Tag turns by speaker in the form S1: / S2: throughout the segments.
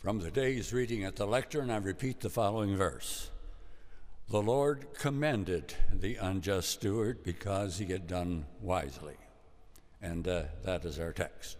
S1: From today's reading at the lectern, I repeat the following verse. The Lord commended the unjust steward because he had done wisely. And that is our text.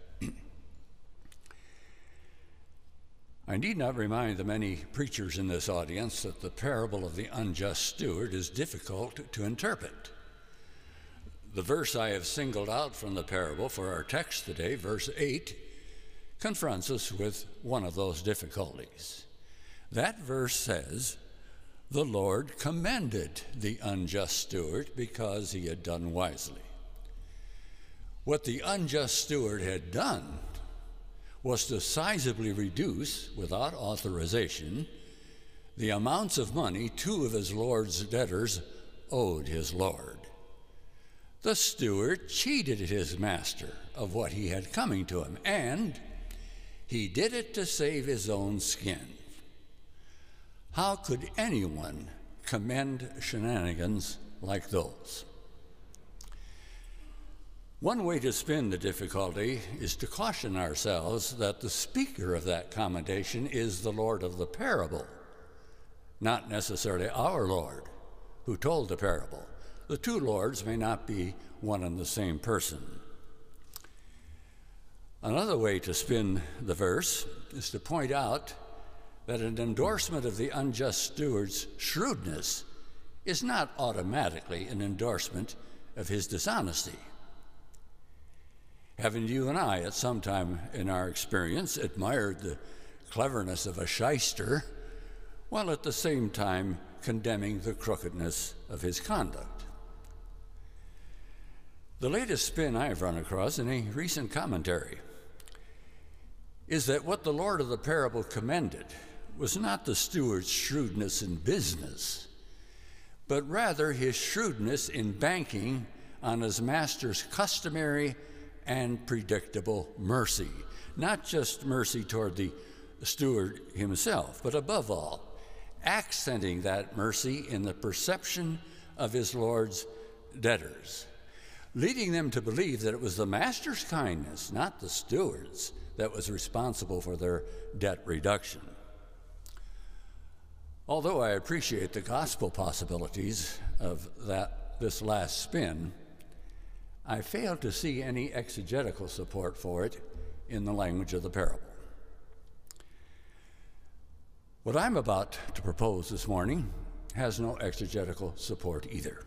S1: I need not remind the many preachers in this audience that the parable of the unjust steward is difficult to interpret. The verse I have singled out from the parable for our text today, verse 8, confronts us with one of those difficulties. That verse says, the Lord commended the unjust steward because he had done wisely. What the unjust steward had done was to sizably reduce, without authorization, the amounts of money two of his Lord's debtors owed his Lord. The steward cheated his master of what he had coming to him, and he did it to save his own skin. How could anyone commend shenanigans like those? One way to spin the difficulty is to caution ourselves that the speaker of that commendation is the Lord of the parable, not necessarily our Lord who told the parable. The two Lords may not be one and the same person. Another way to spin the verse is to point out that an endorsement of the unjust steward's shrewdness is not automatically an endorsement of his dishonesty. Haven't you and I, at some time in our experience, admired the cleverness of a shyster, while at the same time condemning the crookedness of his conduct? The latest spin I've run across in a recent commentary is that what the Lord of the parable commended was not the steward's shrewdness in business, but rather his shrewdness in banking on his master's customary and predictable mercy. Not just mercy toward the steward himself, but above all, accenting that mercy in the perception of his Lord's debtors, leading them to believe that it was the master's kindness, not the steward's, that was responsible for their debt reduction. Although I appreciate the gospel possibilities of this last spin, I fail to see any exegetical support for it in the language of the parable. What I'm about to propose this morning has no exegetical support either.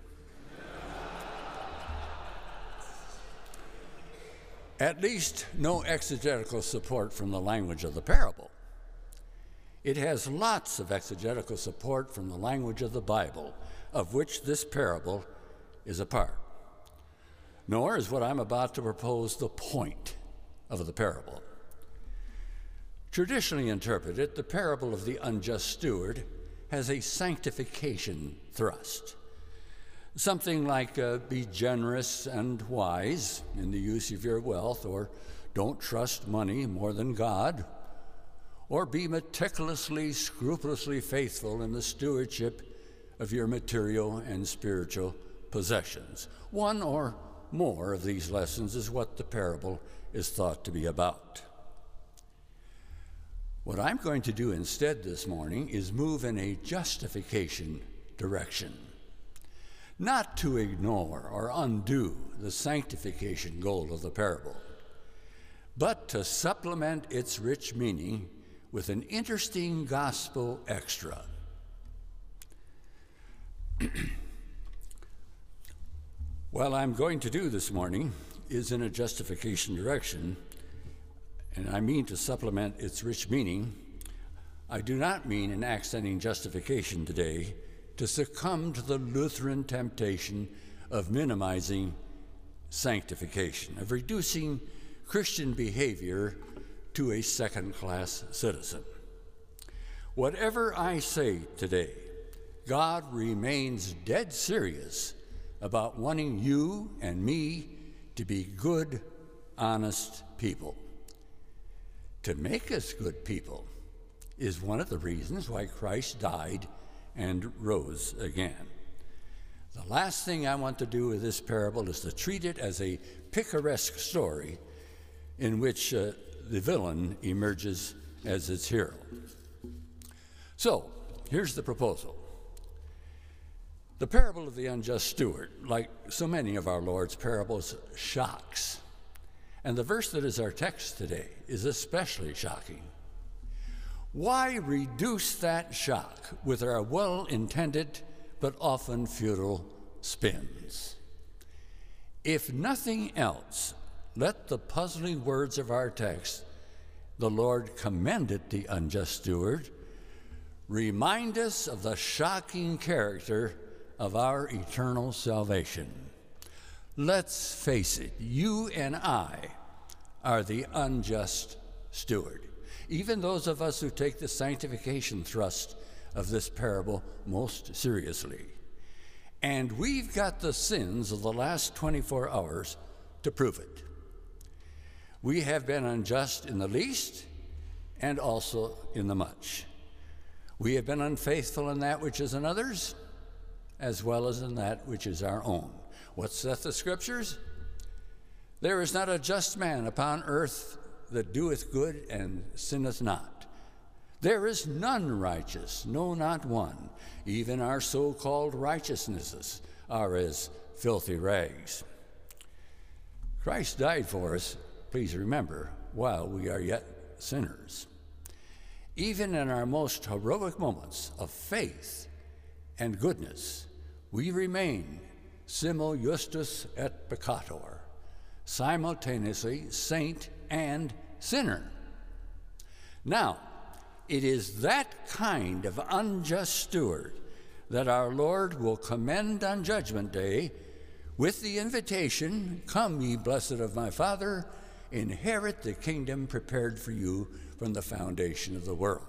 S1: At least no exegetical support from the language of the parable. It has lots of exegetical support from the language of the Bible, of which this parable is a part. Nor is what I'm about to propose the point of the parable. Traditionally interpreted, the parable of the unjust steward has a sanctification thrust. Something like be generous and wise in the use of your wealth, or don't trust money more than God, or be meticulously, scrupulously faithful in the stewardship of your material and spiritual possessions. One or more of these lessons is what the parable is thought to be about. What I'm going to do instead this morning is move in a justification direction, not to ignore or undo the sanctification goal of the parable, but to supplement its rich meaning with an interesting gospel extra. What I'm going to do this morning is in a justification direction, and I mean to supplement its rich meaning. I do not mean in accenting justification today to succumb to the Lutheran temptation of minimizing sanctification, of reducing Christian behavior to a second-class citizen. Whatever I say today, God remains dead serious about wanting you and me to be good, honest people. To make us good people is one of the reasons why Christ died and rose again. The last thing I want to do with this parable is to treat it as a picaresque story in which the villain emerges as its hero. So, here's the proposal. The parable of the unjust steward, like so many of our Lord's parables, shocks. And the verse that is our text today is especially shocking. Why reduce that shock with our well-intended but often futile spins? If nothing else, let the puzzling words of our text, "The Lord commended the unjust steward," remind us of the shocking character of our eternal salvation. Let's face it, you and I are the unjust steward, even those of us who take the sanctification thrust of this parable most seriously. And we've got the sins of the last 24 hours to prove it. We have been unjust in the least and also in the much. We have been unfaithful in that which is another's, as well as in that which is our own. What saith the Scriptures? There is not a just man upon earth that doeth good and sinneth not. There is none righteous, no, not one. Even our so-called righteousnesses are as filthy rags. Christ died for us, please remember, while we are yet sinners. Even in our most heroic moments of faith and goodness, we remain simul justus et peccator, simultaneously saint and sinner. Now, it is that kind of unjust steward that our Lord will commend on Judgment Day with the invitation, "Come, ye blessed of my Father, inherit the kingdom prepared for you from the foundation of the world."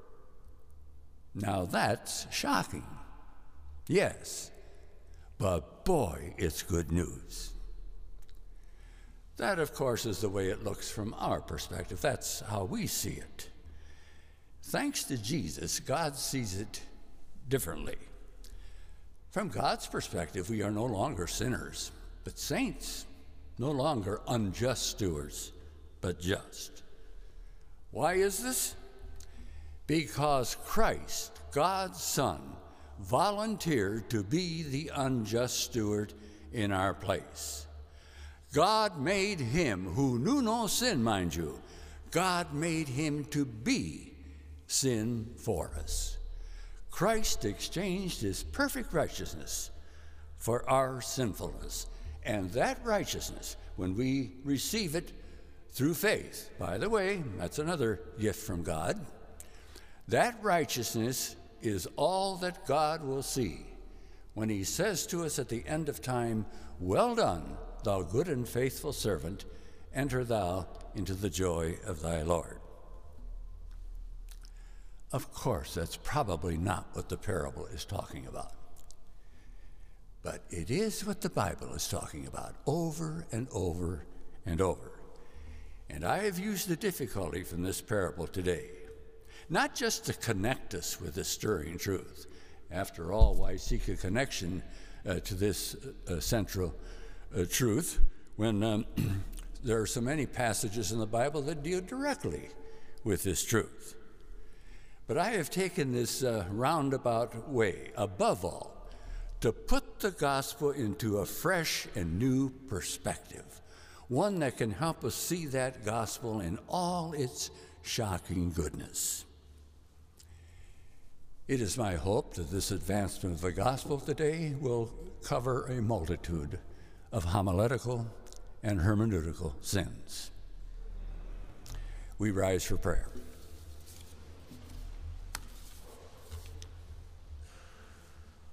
S1: Now that's shocking. Yes, but boy, it's good news. That, of course, is the way it looks from our perspective. That's how we see it. Thanks to Jesus, God sees it differently. From God's perspective, we are no longer sinners, but saints, no longer unjust stewards, but just. Why is this? Because Christ, God's Son, volunteered to be the unjust steward in our place. God made him who knew no sin, mind you. God made him to be sin for us. Christ exchanged his perfect righteousness for our sinfulness. And that righteousness, when we receive it through faith, by the way, that's another gift from God, that righteousness is all that God will see when he says to us at the end of time, "Well done, thou good and faithful servant, enter thou into the joy of thy Lord." Of course, that's probably not what the parable is talking about. But it is what the Bible is talking about over and over and over. And I have used the difficulty from this parable today, not just to connect us with this stirring truth. After all, why seek a connection to this central truth when there are so many passages in the Bible that deal directly with this truth? But I have taken this roundabout way, above all, to put the gospel into a fresh and new perspective, one that can help us see that gospel in all its shocking goodness. It is my hope that this advancement of the gospel today will cover a multitude of homiletical and hermeneutical sins. We rise for prayer.